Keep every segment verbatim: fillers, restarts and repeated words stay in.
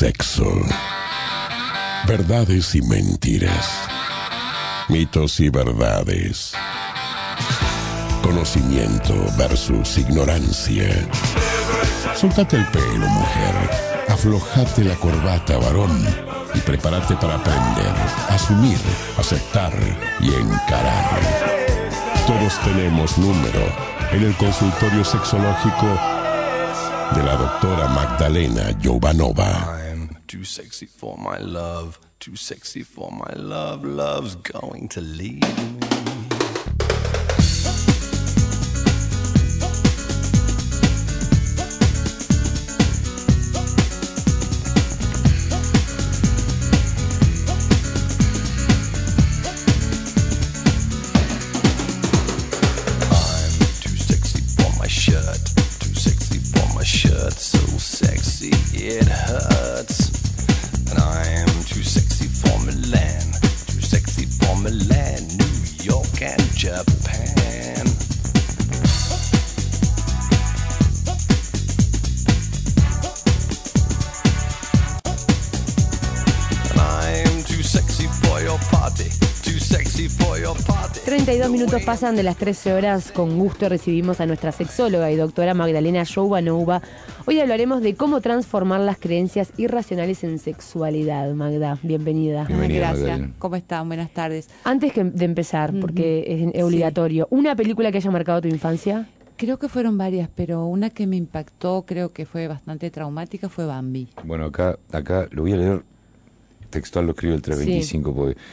sexo. Verdades y mentiras. Mitos y verdades. Conocimiento versus ignorancia. Soltate el pelo, mujer. Aflojate la corbata, varón. Y prepárate para aprender, asumir, aceptar y encarar. Todos tenemos número en el consultorio sexológico de la doctora Magdalena Jovanova. I'm too sexy for my love, too sexy for my love, love's going to leave me. It hurts, and I'm too sexy for Milan, too sexy for Milan, New York and Japan. And I'm too sexy for your party, too sexy for your party. treinta y dos minutos pasan de las trece horas. Con gusto recibimos a nuestra sexóloga y doctora Magdalena Jovanova. Hoy hablaremos de cómo transformar las creencias irracionales en sexualidad. Magda, bienvenida. Bienvenida, Gracias. Magdalena. ¿Cómo están? Buenas tardes. Antes que de empezar, porque es obligatorio, Sí. ¿una película que haya marcado tu infancia? Creo que fueron varias, pero una que me impactó, creo que fue bastante traumática, fue Bambi. Bueno, acá, acá lo voy a leer textual, lo escribe el trescientos veinticinco, Sí. porque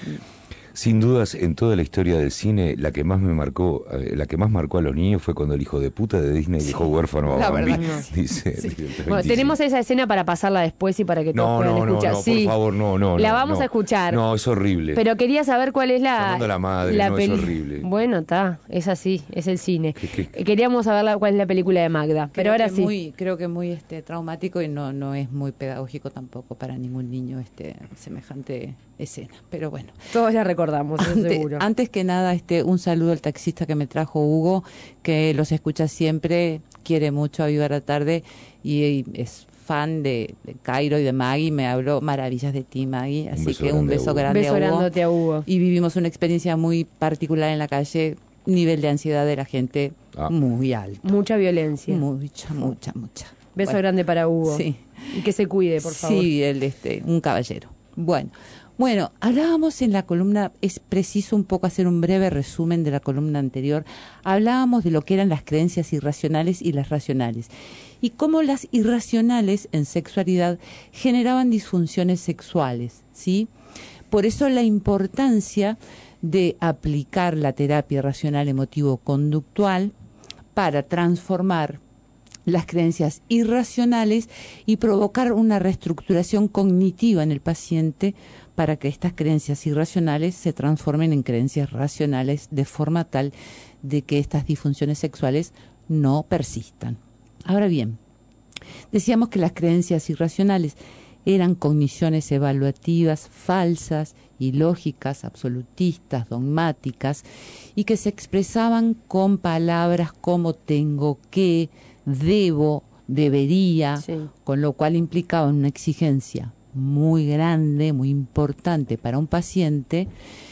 sin dudas en toda la historia del cine, la que más me marcó, eh, la que más marcó a los niños fue cuando el hijo de puta de Disney dejó huérfano a la Bambi. verdad, no. Dice, Sí. dice el trescientos Bueno, veinticinco. tenemos esa escena para pasarla después y para que todos No, puedan no, no, escuchar. no, Sí, por favor, no, no. la no, vamos no. a escuchar. No, es horrible. Pero quería saber cuál es la... Llamando a la madre, no, es horrible. Bueno, está, es así, es el cine. ¿Qué- qué- Queríamos saber la- cuál es la película de Magda, pero Creo ahora que sí. Muy, creo que muy este, traumático y no, no es muy pedagógico tampoco para ningún niño este semejante escena. Pero bueno. Todos la recordamos, eso Antes, seguro. antes que nada, este, un saludo al taxista que me trajo Hugo, que los escucha siempre, quiere mucho a Viva la Tarde y, y es fan de, de Cairo y de Maggie, me habló maravillas de ti, Maggie, así beso que un grande a beso Hugo. grande Beso a Hugo. grandote a Hugo. Y vivimos una experiencia muy particular en la calle, nivel de ansiedad de la gente Ah. muy alto. Mucha violencia. Mucha, mucha, mucha. Beso Bueno, grande para Hugo. Sí. Y que se cuide, por favor. Sí, el, este, un caballero. Bueno, bueno, hablábamos en la columna, es preciso un poco hacer un breve resumen de la columna anterior. Hablábamos de lo que eran las creencias irracionales y las racionales. Y cómo las irracionales en sexualidad generaban disfunciones sexuales, ¿sí? Por eso la importancia de aplicar la terapia racional emotivo-conductual para transformar las creencias irracionales y provocar una reestructuración cognitiva en el paciente para que estas creencias irracionales se transformen en creencias racionales de forma tal de que estas disfunciones sexuales no persistan. Ahora bien, decíamos que las creencias irracionales eran cogniciones evaluativas falsas, ilógicas, absolutistas, dogmáticas, y que se expresaban con palabras como tengo que, debo, debería, Sí. con lo cual implicaban una exigencia muy grande, muy importante para un paciente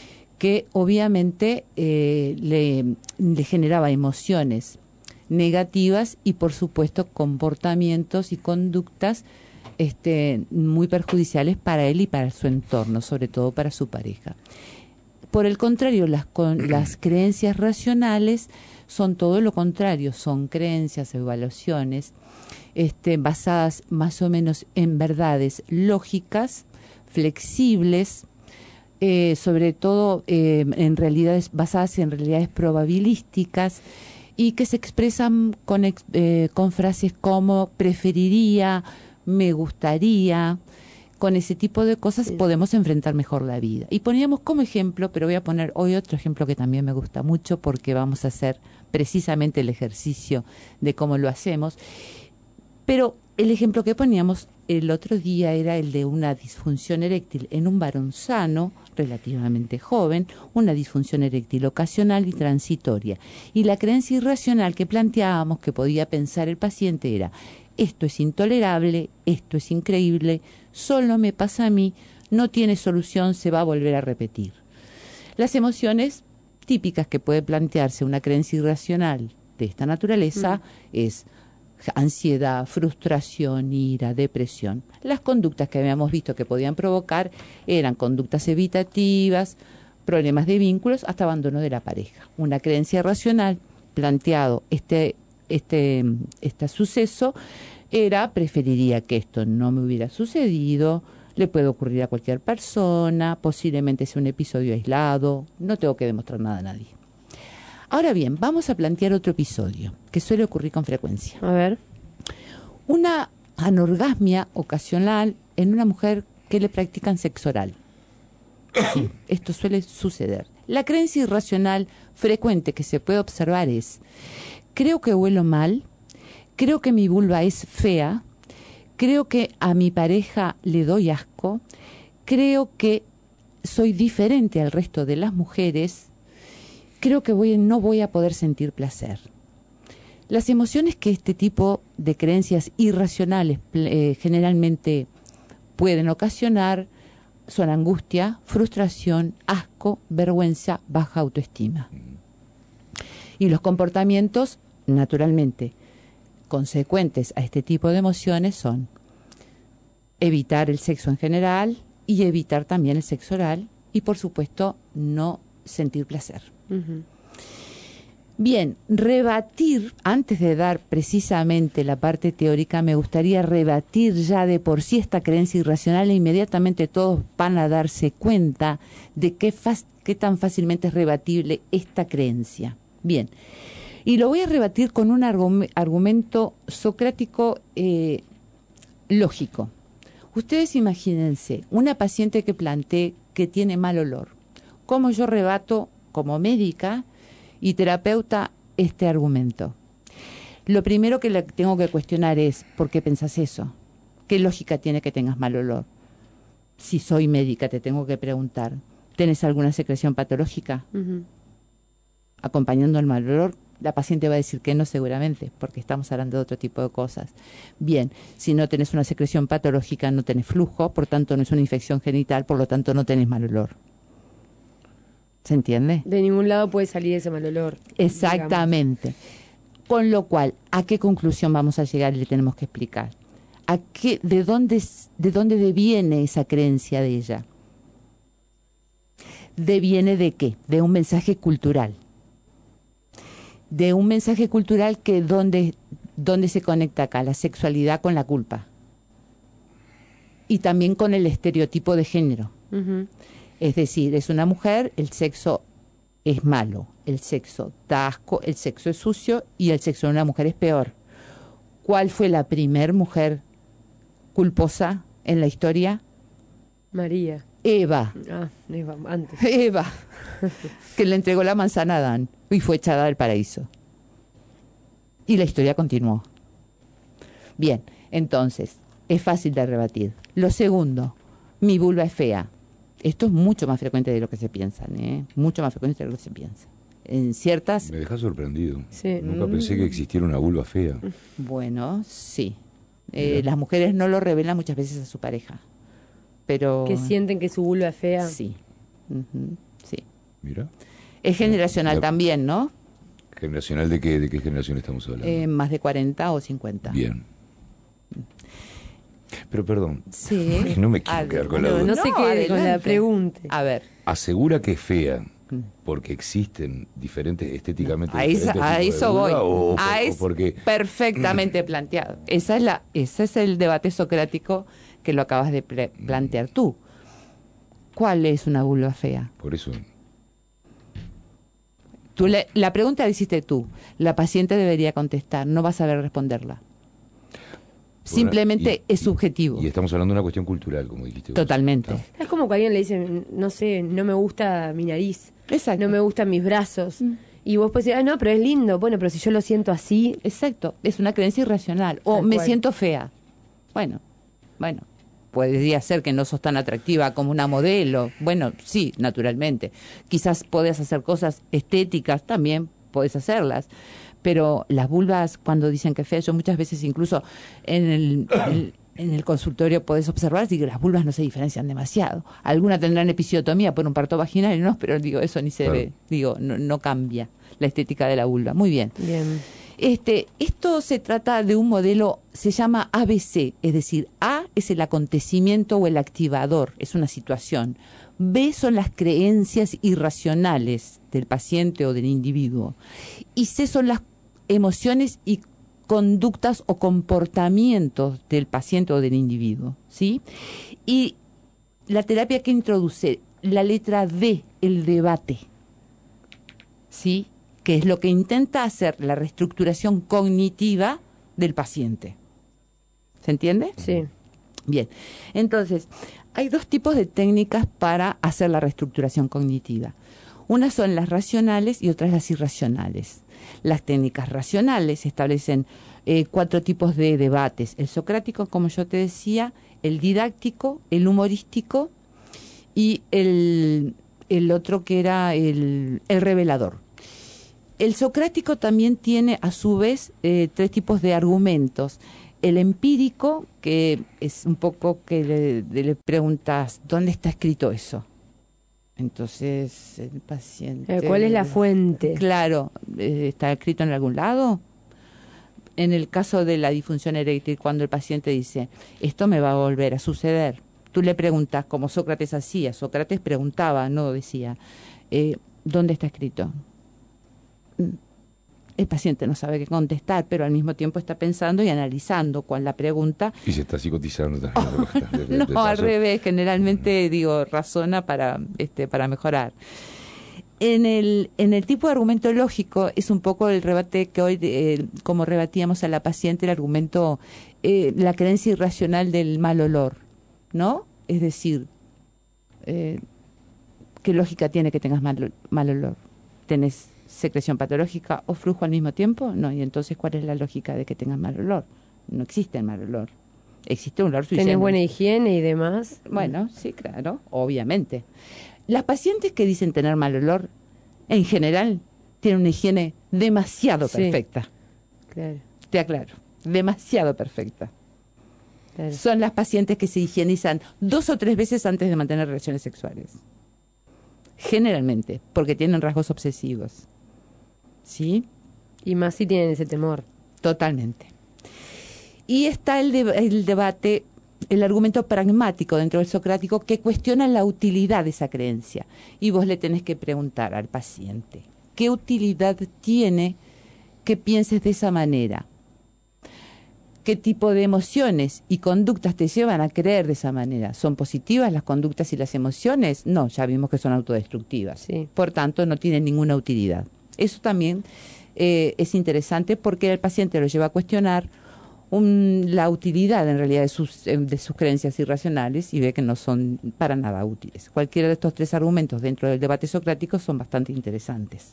que obviamente eh, le, le generaba emociones negativas y por supuesto comportamientos y conductas este, muy perjudiciales para él y para su entorno, sobre todo para su pareja. Por el contrario, las, con, las creencias racionales son todo lo contrario, son creencias, evaluaciones este, basadas más o menos en verdades lógicas, flexibles, eh, sobre todo eh, en realidades basadas en realidades probabilísticas y que se expresan con, eh, con frases como preferiría, me gustaría. Con ese tipo de cosas sí. podemos enfrentar mejor la vida. Y poníamos como ejemplo, pero voy a poner hoy otro ejemplo que también me gusta mucho porque vamos a hacer precisamente el ejercicio de cómo lo hacemos. Pero el ejemplo que poníamos el otro día era el de una disfunción eréctil en un varón sano, relativamente joven, una disfunción eréctil ocasional y transitoria. Y la creencia irracional que planteábamos que podía pensar el paciente era: esto es intolerable, esto es increíble, solo me pasa a mí, no tiene solución, se va a volver a repetir. Las emociones típicas que puede plantearse una creencia irracional de esta naturaleza mm. es ansiedad, frustración, ira, depresión. Las conductas que habíamos visto que podían provocar eran conductas evitativas, problemas de vínculos, hasta abandono de la pareja. Una creencia racional planteado este, este, este suceso era, preferiría que esto no me hubiera sucedido, le puede ocurrir a cualquier persona, posiblemente sea un episodio aislado, no tengo que demostrar nada a nadie. Ahora bien, vamos a plantear otro episodio que suele ocurrir con frecuencia. A ver. Una anorgasmia ocasional en una mujer que le practican sexo oral. Sí, esto suele suceder. La creencia irracional frecuente que se puede observar es: creo que huelo mal, creo que mi vulva es fea, creo que a mi pareja le doy asco, creo que soy diferente al resto de las mujeres, creo que voy, no voy a poder sentir placer. Las emociones que este tipo de creencias irracionales eh, generalmente pueden ocasionar son angustia, frustración, asco, vergüenza, baja autoestima. Y los comportamientos, naturalmente, consecuentes a este tipo de emociones son evitar el sexo en general y evitar también el sexo oral y, por supuesto, no sentir placer. Uh-huh. Bien, rebatir, antes de dar precisamente la parte teórica, me gustaría rebatir ya de por sí esta creencia irracional e inmediatamente todos van a darse cuenta de qué, fa- qué tan fácilmente es rebatible esta creencia. Bien, y lo voy a rebatir con un argum- argumento socrático eh, lógico. Ustedes imagínense una paciente que plantee que tiene mal olor. ¿Cómo yo rebato como médica y terapeuta este argumento? Lo primero que le tengo que cuestionar es: ¿por qué pensás eso? ¿Qué lógica tiene que tengas mal olor? Si soy médica, te tengo que preguntar: ¿tenés alguna secreción patológica? Uh-huh. Acompañando el mal olor, la paciente va a decir que no, seguramente, porque estamos hablando de otro tipo de cosas. Bien, si no tenés una secreción patológica, no tenés flujo, por tanto no es una infección genital, por lo tanto no tenés mal olor. ¿Se entiende? De ningún lado puede salir ese mal olor. Exactamente. Digamos. Con lo cual, ¿a qué conclusión vamos a llegar y le tenemos que explicar? ¿A qué, de dónde, de dónde deviene esa creencia de ella? ¿Deviene de qué? De un mensaje cultural. De un mensaje cultural que donde, donde se conecta acá la sexualidad con la culpa. Y también con el estereotipo de género. Uh-huh. Es decir, es una mujer, el sexo es malo, el sexo da asco, el sexo es sucio y el sexo de una mujer es peor. ¿Cuál fue la primer mujer culposa en la historia? María. Eva. Ah, Eva, antes. Eva, que le entregó la manzana a Adán y fue echada del paraíso. Y la historia continuó. Bien, entonces, es fácil de rebatir. Lo segundo, mi vulva es fea. Esto es mucho más frecuente de lo que se piensa, ¿eh? Mucho más frecuente de lo que se piensa. En ciertas... Me deja sorprendido. Sí. Nunca mm. pensé que existiera una vulva fea. Bueno, sí. Eh, las mujeres no lo revelan muchas veces a su pareja. Pero... ¿Que sienten que su vulva es fea? Sí. Uh-huh. Sí. Mira. Es generacional la... también, ¿no? ¿Generacional de qué? ¿De qué generación estamos hablando? Eh, más de cuarenta o cincuenta. Bien. Pero perdón, sí. no me quiero quedar con la duda. No, no se quede con la pregunta. A ver. ¿Asegura que es fea porque existen diferentes, estéticamente a diferentes esa, a eso voy. O, a o, es o porque... perfectamente planteado. Esa es la, ese es el debate socrático que lo acabas de pre- plantear tú. ¿Cuál es una vulva fea? Por eso... Tú le, la pregunta la hiciste tú. La paciente debería contestar. No vas a saber responderla. Simplemente y, es subjetivo. Y estamos hablando de una cuestión cultural, como dijiste vos. Totalmente. ¿No? Es como que alguien le dice, no sé, no me gusta mi nariz. Exacto. No me gustan mis brazos. Mm. Y vos puedes decir, ah, no, pero es lindo. Bueno, pero si yo lo siento así... Exacto. Es una creencia irracional. O me siento fea. Bueno, bueno. Podría ser que no sos tan atractiva como una modelo. Bueno, sí, naturalmente. Quizás podés hacer cosas estéticas, también podés hacerlas. pero las vulvas, cuando dicen que es fea, yo muchas veces incluso en el, el, en el consultorio podés observar que las vulvas no se diferencian demasiado. Algunas tendrán episiotomía por un parto vaginal, no, pero digo, eso ni se Claro. ve, digo, no, no cambia la estética de la vulva. Muy bien. Bien. Este, esto se trata de un modelo, se llama A B C, es decir, A es el acontecimiento o el activador, es una situación. B son las creencias irracionales del paciente o del individuo. Y C son las emociones y conductas o comportamientos del paciente o del individuo, ¿sí? Y la terapia que introduce la letra D, el debate, ¿sí? Que es lo que intenta hacer la reestructuración cognitiva del paciente. ¿Se entiende? Sí. Bien, entonces, hay dos tipos de técnicas para hacer la reestructuración cognitiva. Unas son las racionales y otras las irracionales. Las técnicas racionales establecen eh, cuatro tipos de debates. El socrático, como yo te decía, el didáctico, el humorístico y el, el otro que era el, el revelador. El socrático también tiene, a su vez, eh, tres tipos de argumentos. El empírico, que es un poco que le, le preguntas, ¿dónde está escrito eso? Entonces, el paciente... ¿Cuál es la fuente? Claro, eh, ¿está escrito en algún lado? En el caso de la disfunción eréctil, cuando el paciente dice, esto me va a volver a suceder, tú le preguntas, como Sócrates hacía, Sócrates preguntaba, no decía, eh, ¿dónde está escrito? El paciente no sabe qué contestar, pero al mismo tiempo está pensando y analizando con la pregunta. Y se está psicotizando también. de- de- No, de al paso. revés, generalmente digo, razona para, este, para mejorar. En el, en el tipo de argumento lógico es un poco el rebate que hoy, eh, como rebatíamos a la paciente, el argumento, eh, la creencia irracional del mal olor, ¿no? Es decir, eh, ¿qué lógica tiene que tengas mal, mal olor? ¿Tenés secreción patológica o flujo al mismo tiempo? No, y entonces, ¿cuál es la lógica de que tengas mal olor? No existe el mal olor. Existe un olor sui ¿Tenés generis. buena higiene y demás? Bueno, sí, claro, obviamente. Las pacientes que dicen tener mal olor, en general, tienen una higiene demasiado Sí. perfecta. Claro, Te aclaro, demasiado perfecta. claro. Son las pacientes que se higienizan dos o tres veces antes de mantener relaciones sexuales. Generalmente, porque tienen rasgos obsesivos. ¿Sí? Y más si tienen ese temor. Totalmente. Y está el, de- el debate, el argumento pragmático dentro del socrático que cuestiona la utilidad de esa creencia. Y vos le tenés que preguntar al paciente, ¿qué utilidad tiene que pienses de esa manera? ¿Qué tipo de emociones y conductas te llevan a creer de esa manera? ¿Son positivas las conductas y las emociones? No, ya vimos que son autodestructivas. Sí. Por tanto, no tienen ninguna utilidad. Eso también eh, es interesante porque el paciente lo lleva a cuestionar un, la utilidad en realidad de sus, eh, de sus creencias irracionales y ve que no son para nada útiles. Cualquiera de estos tres argumentos dentro del debate socrático son bastante interesantes.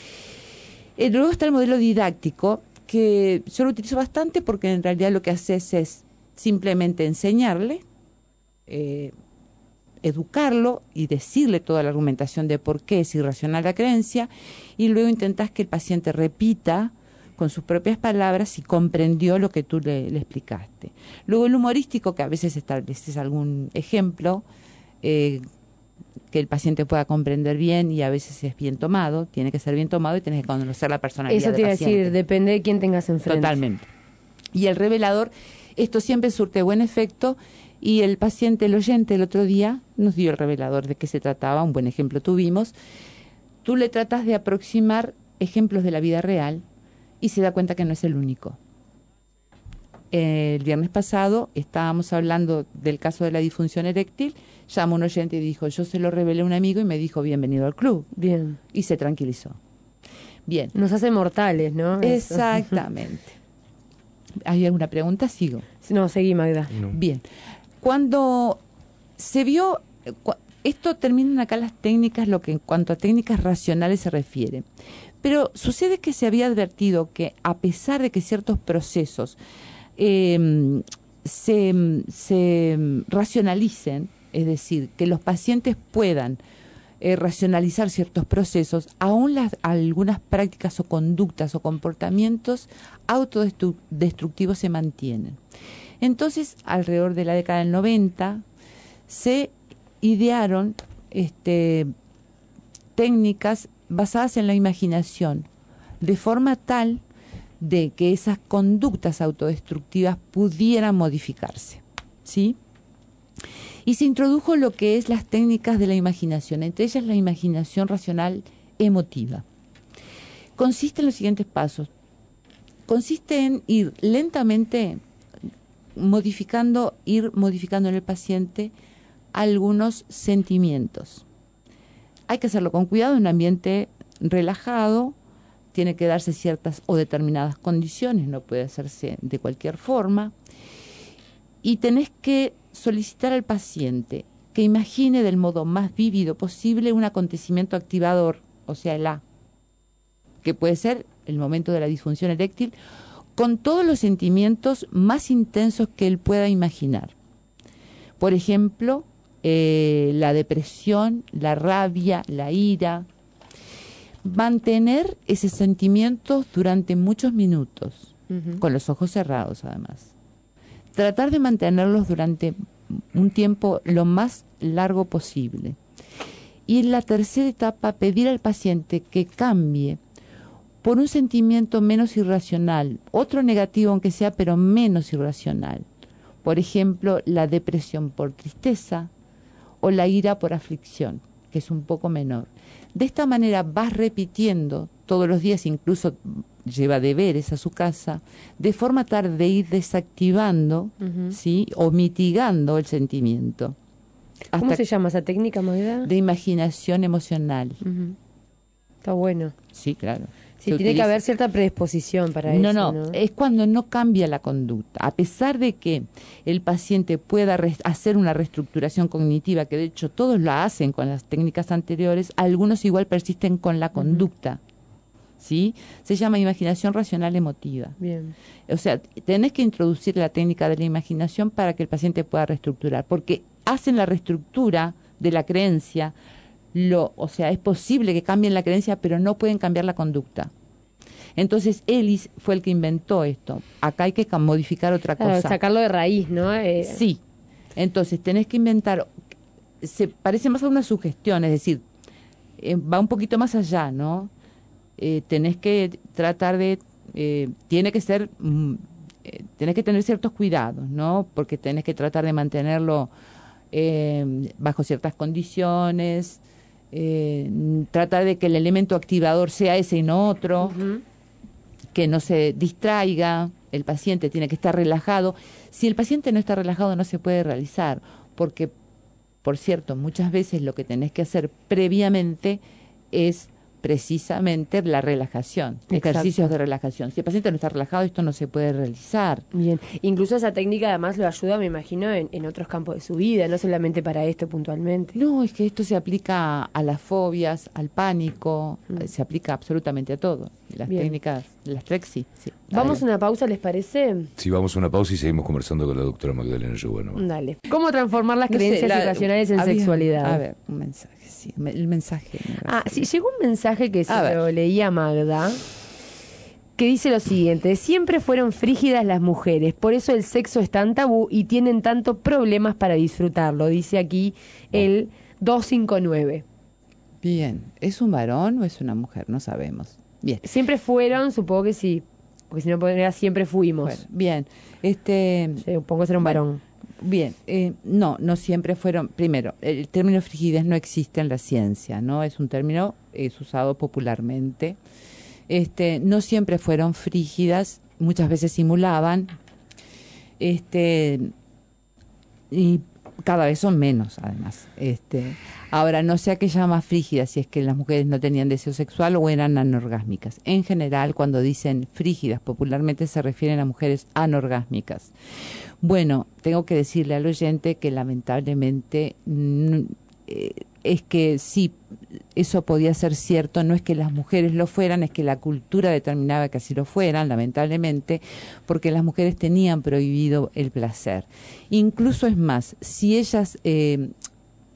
Eh, luego está el modelo didáctico, que yo lo utilizo bastante porque en realidad lo que haces es simplemente enseñarle, eh, educarlo y decirle toda la argumentación de por qué es irracional la creencia, y luego intentás que el paciente repita con sus propias palabras si comprendió lo que tú le, le explicaste. Luego el humorístico, que a veces estableces algún ejemplo eh, que el paciente pueda comprender bien y a veces es bien tomado, tiene que ser bien tomado y tienes que conocer la personalidad Eso te del iba a paciente. decir, depende de quién tengas enfrente. Totalmente. Y el revelador, esto siempre surte buen efecto, y el paciente, el oyente, el otro día nos dio el revelador de qué se trataba, un buen ejemplo tuvimos. Tú le tratas de aproximar ejemplos de la vida real y se da cuenta que no es el único. El viernes pasado estábamos hablando del caso de la disfunción eréctil, llamó un oyente y dijo, yo se lo revelé a un amigo y me dijo, bienvenido al club, Bien. y se tranquilizó. Bien. Nos hace mortales, ¿no? Eso. Exactamente. ¿Hay alguna pregunta? Sigo. No, seguí, Magda. No. Bien. Cuando se vio, cu- esto terminan acá las técnicas, lo que en cuanto a técnicas racionales se refiere. Pero sucede que se había advertido que a pesar de que ciertos procesos eh, se, se racionalicen, es decir, que los pacientes puedan eh, racionalizar ciertos procesos, aún las, algunas prácticas o conductas o comportamientos autodestructivos se mantienen. Entonces, alrededor de la década del noventa, se idearon este, técnicas basadas en la imaginación, de forma tal de que esas conductas autodestructivas pudieran modificarse, ¿sí? Y se introdujo lo que es las técnicas de la imaginación, entre ellas la imaginación racional emotiva. Consiste en los siguientes pasos. Consiste en ir lentamente modificando, ir modificando en el paciente algunos sentimientos. Hay que hacerlo con cuidado en un ambiente relajado, tiene que darse ciertas o determinadas condiciones, no puede hacerse de cualquier forma. Y tenés que solicitar al paciente que imagine del modo más vívido posible un acontecimiento activador, o sea, el A, que puede ser el momento de la disfunción eréctil, con todos los sentimientos más intensos que él pueda imaginar. Por ejemplo, eh, la depresión, la rabia, la ira. Mantener esos sentimientos durante muchos minutos, uh-huh. con los ojos cerrados además. Tratar de mantenerlos durante un tiempo lo más largo posible. Y en la tercera etapa, pedir al paciente que cambie por un sentimiento menos irracional, otro negativo aunque sea, pero menos irracional. Por ejemplo, la depresión por tristeza o la ira por aflicción, que es un poco menor. De esta manera vas repitiendo todos los días, incluso lleva deberes a su casa, de forma tal de ir desactivando, uh-huh. ¿sí? o mitigando el sentimiento. ¿Cómo se llama esa técnica, Magda? De imaginación emocional. Uh-huh. Está bueno. Sí, claro. Sí, tiene utiliza... que haber cierta predisposición para no, eso. No, no, es cuando no cambia la conducta. A pesar de que el paciente pueda re- hacer una reestructuración cognitiva, que de hecho todos la hacen con las técnicas anteriores, algunos igual persisten con la conducta. Uh-huh. ¿Sí? Se llama imaginación racional emotiva. Bien. O sea, tenés que introducir la técnica de la imaginación para que el paciente pueda reestructurar, porque hacen la reestructura de la creencia. Lo, o sea, es posible que cambien la creencia, pero no pueden cambiar la conducta. Entonces, Ellis fue el que inventó esto. Acá hay que modificar otra claro, cosa. Sacarlo de raíz, ¿no? Eh... Sí. Entonces, tenés que inventar... Se parece más a una sugestión, es decir, eh, va un poquito más allá, ¿no? Eh, tenés que tratar de... Eh, tiene que ser... Mm, eh, tenés que tener ciertos cuidados, ¿no? Porque tenés que tratar de mantenerlo eh, bajo ciertas condiciones... Eh, tratar de que el elemento activador sea ese y no otro, uh-huh. que no se distraiga, el paciente tiene que estar relajado. Si el paciente no está relajado no se puede realizar, porque, por cierto, muchas veces lo que tenés que hacer previamente es precisamente la relajación, Exacto. ejercicios de relajación. Si el paciente no está relajado, esto no se puede realizar. Bien, incluso esa técnica además lo ayuda, me imagino, en, en otros campos de su vida, no solamente para esto puntualmente. No, es que esto se aplica a las fobias, al pánico, mm. se aplica absolutamente a todo. Las Bien. técnicas, las T R E C, sí. sí. ¿Vamos a una pausa, les parece? Sí, vamos a una pausa y seguimos conversando con la doctora Magdalena Giovano. Dale. ¿Cómo transformar las no creencias sé, la, irracionales en había, sexualidad? A ver, un mensaje, sí, el mensaje. Ah, sí, llegó un mensaje que se lo leía Magda, que dice lo siguiente: siempre fueron frígidas las mujeres, por eso el sexo es tan tabú y tienen tantos problemas para disfrutarlo, dice aquí el dos cinco nueve. Bien, ¿es un varón o es una mujer? No sabemos. Bien. Siempre fueron, supongo que sí, porque si no podría siempre fuimos. Bueno, bien, este... Sí, supongo que será un bueno, varón. Bien, eh, no, no siempre fueron... Primero, el término frigidez no existe en la ciencia, ¿no? Es un término, es usado popularmente. Este, no siempre fueron frígidas, muchas veces simulaban, este, y cada vez son menos, además. Este, ahora, no sé a qué llama frígida, si es que las mujeres no tenían deseo sexual o eran anorgásmicas. En general, cuando dicen frígidas, popularmente se refieren a mujeres anorgásmicas. Bueno, tengo que decirle al oyente que lamentablemente mm, eh, es que sí, eso podía ser cierto, no es que las mujeres lo fueran, es que la cultura determinaba que así lo fueran, lamentablemente, porque las mujeres tenían prohibido el placer. Incluso es más, si ellas eh,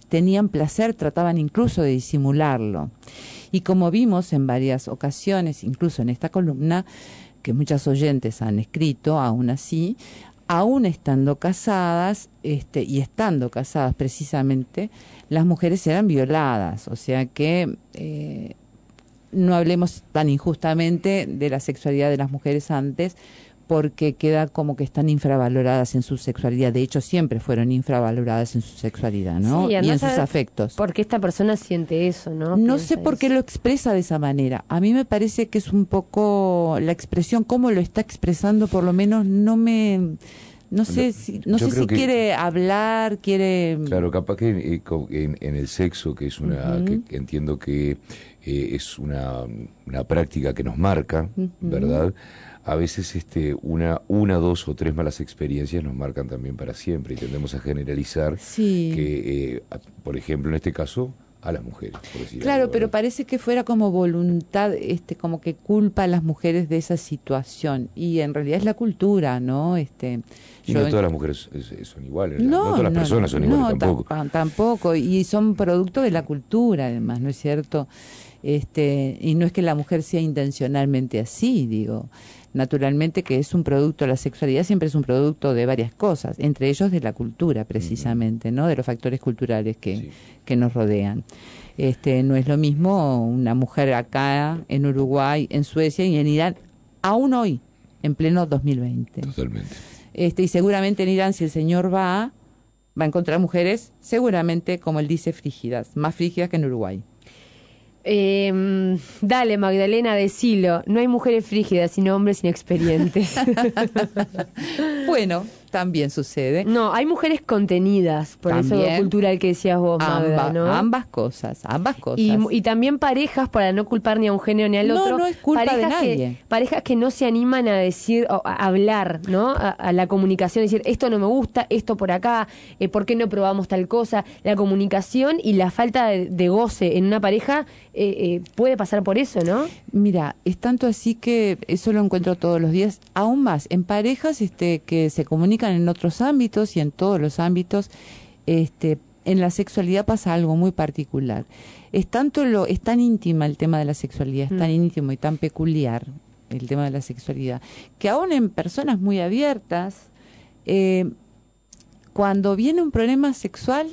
tenían placer trataban incluso de disimularlo. Y como vimos en varias ocasiones, incluso en esta columna, que muchas oyentes han escrito, aún así, aún estando casadas, este, y estando casadas precisamente, las mujeres eran violadas. O sea que eh, no hablemos tan injustamente de la sexualidad de las mujeres antes, porque queda como que están infravaloradas en su sexualidad. De hecho, siempre fueron infravaloradas en su sexualidad, ¿no? Sí, y en sus a afectos. ¿Por qué esta persona siente eso, no? No Piensa sé por qué eso. lo expresa de esa manera. A mí me parece que es un poco la expresión, cómo lo está expresando, por lo menos no me... No sé si, no Yo sé creo si que- quiere hablar, quiere... Claro, capaz que eh, co- en, en el sexo, que es una, Ujú. que, que entiendo que eh, es una, una práctica que nos marca, Ujú. ¿verdad? A veces este, una, una, dos o tres malas experiencias nos marcan también para siempre y tendemos a generalizar Sí. que, eh, a- por ejemplo, en este caso, a las mujeres. Por decir Claro, algo, pero ¿verdad? parece que fuera como voluntad, este, como que culpa a las mujeres de esa situación. Y en realidad es la cultura, ¿no? Este, Y yo- no todas las mujeres es- es- son iguales, no, No, todas las no, personas son iguales no, tampoco. tam- tampoco. Y son producto de la cultura, además, ¿no es cierto? Este, y no es que la mujer sea intencionalmente así, digo. Naturalmente que es un producto, la sexualidad siempre es un producto de varias cosas, entre ellos de la cultura, precisamente, ¿no? De los factores culturales que, Sí. que nos rodean. Este, no es lo mismo una mujer acá, en Uruguay, en Suecia y en Irán, aún hoy, en pleno dos mil veinte. Totalmente. Este, y seguramente en Irán, si el señor va, va a encontrar mujeres, seguramente, como él dice, frígidas, más frígidas que en Uruguay. Eh, dale, Magdalena, decilo. No hay mujeres frígidas, sino hombres inexperientes. Bueno, también sucede. No, hay mujeres contenidas, por eso También. cultural que decías vos, Magda, Amba- ¿no? Ambas cosas, ambas cosas. Y, y también parejas, para no culpar ni a un género ni al No, otro. no es culpa de parejas nadie. Que, parejas que no se animan a decir, o a hablar, ¿no? A, a la comunicación, decir, esto no me gusta, esto por acá, eh, ¿por qué no probamos tal cosa? La comunicación y la falta de, de goce en una pareja eh, eh, puede pasar por eso, ¿no? Mira, es tanto así que eso lo encuentro todos los días, aún más en parejas este, que se comunican en otros ámbitos y en todos los ámbitos. Este, en la sexualidad pasa algo muy particular. Es tanto lo, es tan íntima el tema de la sexualidad, es tan Mm. íntimo y tan peculiar el tema de la sexualidad, que aún en personas muy abiertas, eh, cuando viene un problema sexual,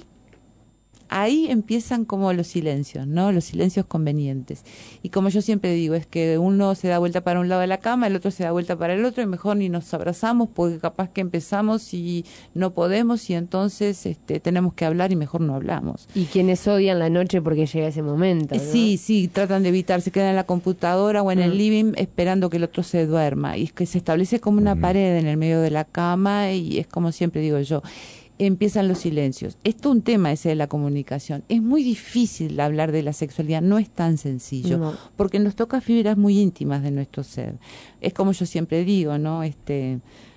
ahí empiezan como los silencios, ¿no? Los silencios convenientes. Y como yo siempre digo, es que uno se da vuelta para un lado de la cama, el otro se da vuelta para el otro, y mejor ni nos abrazamos porque capaz que empezamos y no podemos y entonces este, tenemos que hablar y mejor no hablamos. Y quienes odian la noche porque llega ese momento, ¿no? Sí, sí, tratan de evitar, se quedan en la computadora o en el Mm. living esperando que el otro se duerma. Y es que se establece como una Ujú. pared en el medio de la cama y es como siempre digo yo, empiezan los silencios. Esto es un tema ese de la comunicación. Es muy difícil hablar de la sexualidad, no es tan sencillo, No. porque nos toca fibras muy íntimas de nuestro ser. Es como yo siempre digo, ¿no? Este...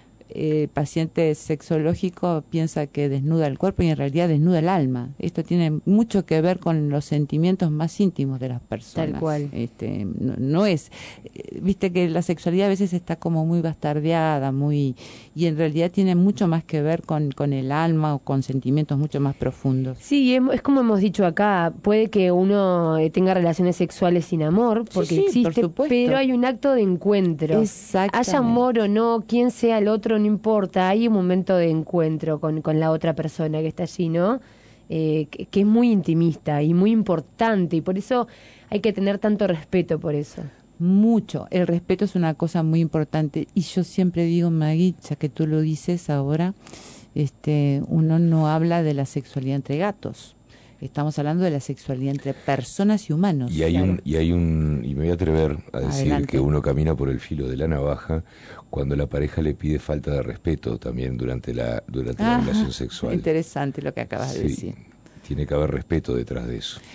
El paciente sexológico piensa que desnuda el cuerpo y en realidad desnuda el alma. Esto tiene mucho que ver con los sentimientos más íntimos de las personas. Tal cual. Este, no, no es, eh, viste que la sexualidad a veces está como muy bastardeada, muy, y en realidad tiene mucho más que ver con, con el alma o con sentimientos mucho más profundos. Sí, es, es como hemos dicho acá, puede que uno eh, tenga relaciones sexuales sin amor, porque Sí, sí, por existe, supuesto. pero hay un acto de encuentro. Exactamente. Haya amor o no, quién sea el otro, no importa, hay un momento de encuentro con, con la otra persona que está allí, ¿no? Eh, que, que es muy intimista y muy importante, y por eso hay que tener tanto respeto por eso. Mucho. El respeto es una cosa muy importante. Y yo siempre digo, Magui, ya que tú lo dices ahora, este, uno no habla de la sexualidad entre gatos. Estamos hablando de la sexualidad entre personas y humanos. Y hay Claro. un, y hay un, y me voy a atrever a decir Adelante. que uno camina por el filo de la navaja cuando la pareja le pide falta de respeto también durante la, durante la Ajá, relación sexual. Interesante lo que acabas de Sí, decir. tiene que haber respeto detrás de eso.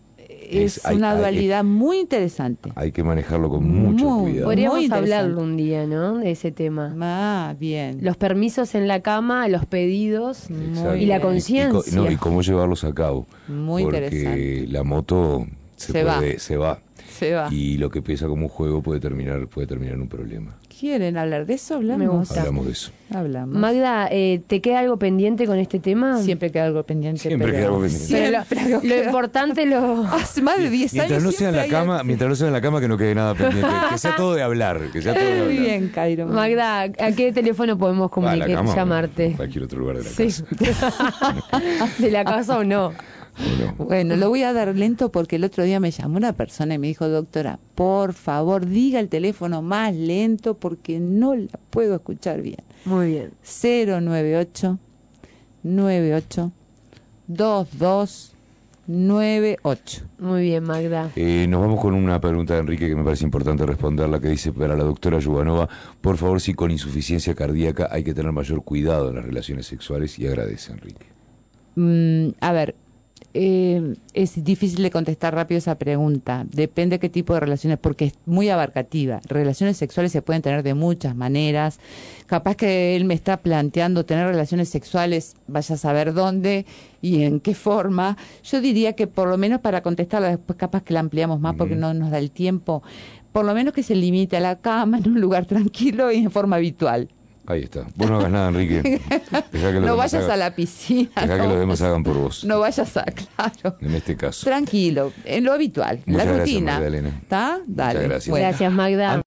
Es, Es- hay- una hay- dualidad muy interesante. Hay que manejarlo con mucho Muy- cuidado. Podríamos Muy interesante. hablarlo un día, ¿no? De ese tema. Ah, bien. Los permisos en la cama, los pedidos Exacto. y la bien. conciencia. Y, co- no, y cómo llevarlos a cabo. Muy porque interesante. la moto se, Se va. puede, se va. Se va. Y lo que empieza como un juego puede terminar, puede terminar en un problema. ¿Quieren hablar de eso? Hablamos. Me gusta. Hablamos de eso. Hablamos. Magda, eh, ¿te queda algo pendiente con este tema? Siempre queda algo pendiente. Siempre pero- queda algo pendiente. Pero lo, Siempre algo lo queda- importante lo... Hace más de diez Mientras años. no sea en la siempre hay cama, algo. mientras no sea en la cama que no quede nada pendiente. Que sea todo de hablar, que sea todo de hablar. Muy bien, Cairo. Magda, ¿a qué teléfono podemos Ah, la comunicar, cama, llamarte? en cualquier otro lugar de la Sí. casa. ¿De la casa o no? Bueno, Bueno, lo voy a dar lento porque el otro día me llamó una persona y me dijo, doctora, por favor, diga el teléfono más lento porque no la puedo escuchar bien. Muy bien. cero nueve ocho nueve ocho dos dos nueve ocho. Muy bien, Magda. eh, nos vamos con una pregunta de Enrique que me parece importante responderla, que dice para la doctora Yuvanova, por favor, si con insuficiencia cardíaca hay que tener mayor cuidado en las relaciones sexuales, y agradece, Enrique. Mm, a ver, eh, es difícil de contestar rápido esa pregunta. Depende qué tipo de relaciones, porque es muy abarcativa. Relaciones sexuales se pueden tener de muchas maneras. Capaz que él me está planteando tener relaciones sexuales, vaya a saber dónde y en qué forma. Yo diría que por lo menos para contestarla, después capaz que la ampliamos más porque no nos da el tiempo, por lo menos que se limite a la cama en un lugar tranquilo y en forma habitual. Ahí está. Vos no hagas nada, Enrique. Dejá que los No demás vayas hagan- a la piscina. Dejá que no, los demás hagan por vos. no vayas a, claro. En este caso. Tranquilo, en lo habitual, en la Muchas gracias, rutina. Magdalena. ¿Está? Dale. Muchas gracias. Bueno. Gracias, Magda.